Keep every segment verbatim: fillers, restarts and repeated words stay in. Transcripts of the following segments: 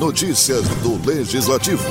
Notícias do Legislativo.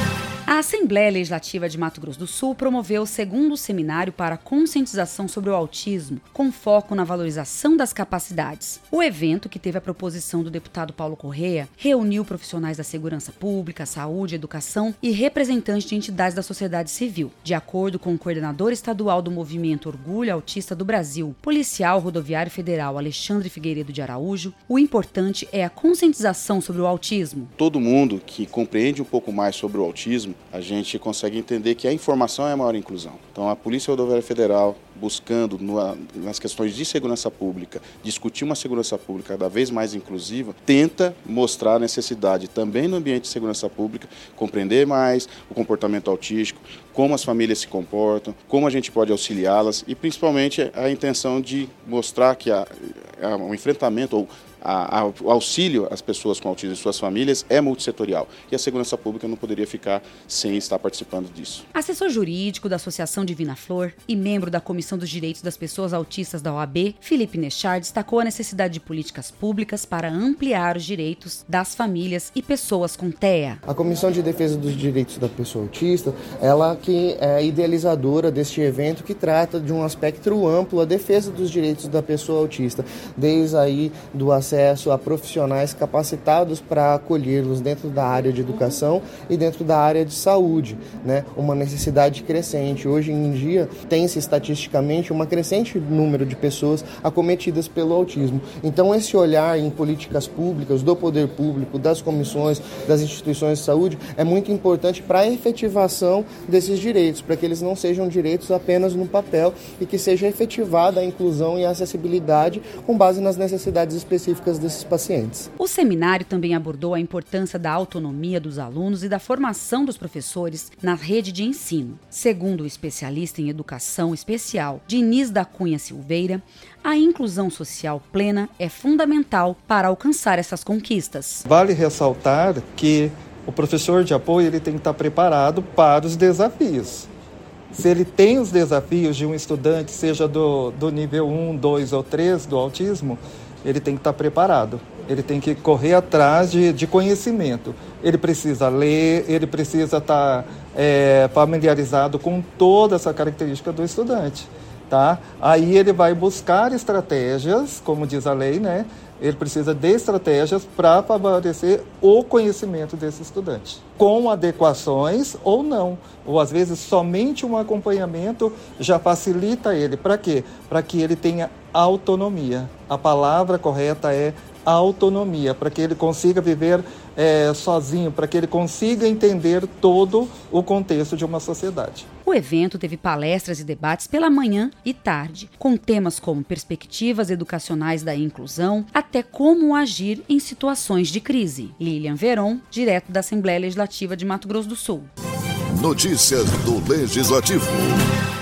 A Assembleia Legislativa de Mato Grosso do Sul promoveu o segundo seminário para conscientização sobre o autismo, com foco na valorização das capacidades. O evento, que teve a proposição do deputado Paulo Correia, reuniu profissionais da segurança pública, saúde, educação e representantes de entidades da sociedade civil. De acordo com o coordenador estadual do movimento Orgulho Autista do Brasil, policial rodoviário federal Alexandre Figueiredo de Araújo, o importante é a conscientização sobre o autismo. Todo mundo que compreende um pouco mais sobre o autismo, a gente consegue entender que a informação é a maior inclusão. Então, a Polícia Rodoviária Federal, buscando no, nas questões de segurança pública, discutir uma segurança pública cada vez mais inclusiva, tenta mostrar a necessidade também no ambiente de segurança pública, compreender mais o comportamento autístico, como as famílias se comportam, como a gente pode auxiliá-las e, principalmente, a intenção de mostrar que a, a, o enfrentamento ou A, a, o auxílio às pessoas com autismo e suas famílias é multissetorial e a segurança pública não poderia ficar sem estar participando disso. Assessor jurídico da Associação Divina Flor e membro da Comissão dos Direitos das Pessoas Autistas da O A B, Felipe Nechard, destacou a necessidade de políticas públicas para ampliar os direitos das famílias e pessoas com T E A. A Comissão de Defesa dos Direitos da Pessoa Autista, ela que é idealizadora deste evento que trata de um aspecto amplo, a defesa dos direitos da pessoa autista, desde aí do acesso acesso a profissionais capacitados para acolhê-los dentro da área de educação e dentro da área de saúde, né? Uma necessidade crescente. Hoje em dia, tem-se estatisticamente uma crescente número de pessoas acometidas pelo autismo. Então, esse olhar em políticas públicas, do poder público, das comissões, das instituições de saúde, é muito importante para a efetivação desses direitos, para que eles não sejam direitos apenas no papel e que seja efetivada a inclusão e a acessibilidade com base nas necessidades específicas desses pacientes. O seminário também abordou a importância da autonomia dos alunos e da formação dos professores na rede de ensino. Segundo o especialista em educação especial, Diniz da Cunha Silveira, a inclusão social plena é fundamental para alcançar essas conquistas. Vale ressaltar que o professor de apoio ele tem que estar preparado para os desafios. Se ele tem os desafios de um estudante, seja do, do nível um, dois ou três do autismo, ele tem que estar preparado, ele tem que correr atrás de, de conhecimento. Ele precisa ler, ele precisa estar é, familiarizado com toda essa característica do estudante, tá? Aí ele vai buscar estratégias, como diz a lei, né? Ele precisa de estratégias para favorecer o conhecimento desse estudante, com adequações ou não, ou às vezes somente um acompanhamento já facilita ele. Para quê? Para que ele tenha autonomia. A palavra correta é autonomia, para que ele consiga viver é, sozinho, para que ele consiga entender todo o contexto de uma sociedade. O evento teve palestras e debates pela manhã e tarde, com temas como perspectivas educacionais da inclusão, até como agir em situações de crise. Lilian Veron, direto da Assembleia Legislativa de Mato Grosso do Sul. Notícias do Legislativo.